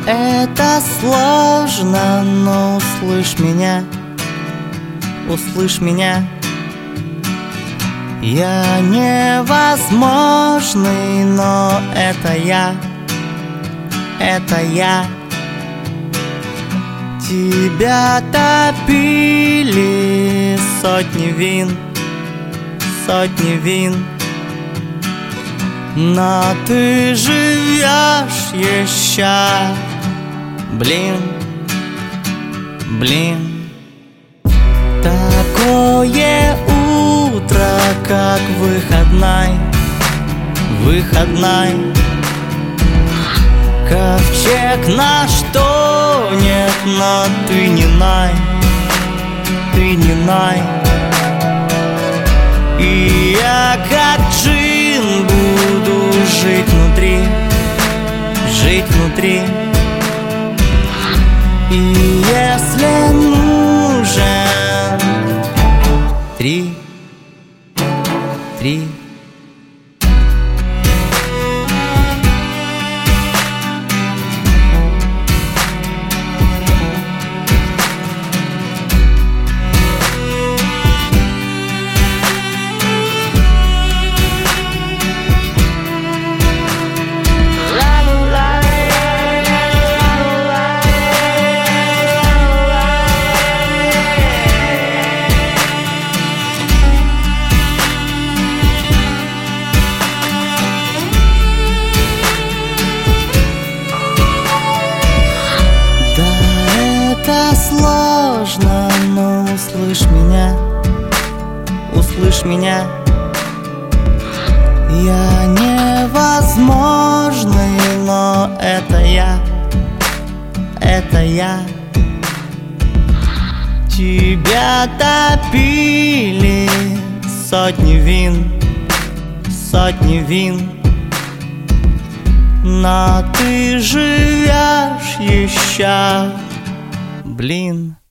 это сложно, но услышь меня, услышь меня. Я невозможный, но это я, это я. Тебя топили сотни вин, сотни вин, но ты живешь еще. Блин, блин. Такое утро, как выходной, выходной. Ковчег наш тонет, но ты не най, ты не най. И я как джин буду жить внутри, жить внутри. И если нужен три. Сложно, но услышь меня, услышь меня. Я невозможный, но это я, это я. Тебя топили сотни вин, сотни вин, но ты живешь еще. Блин.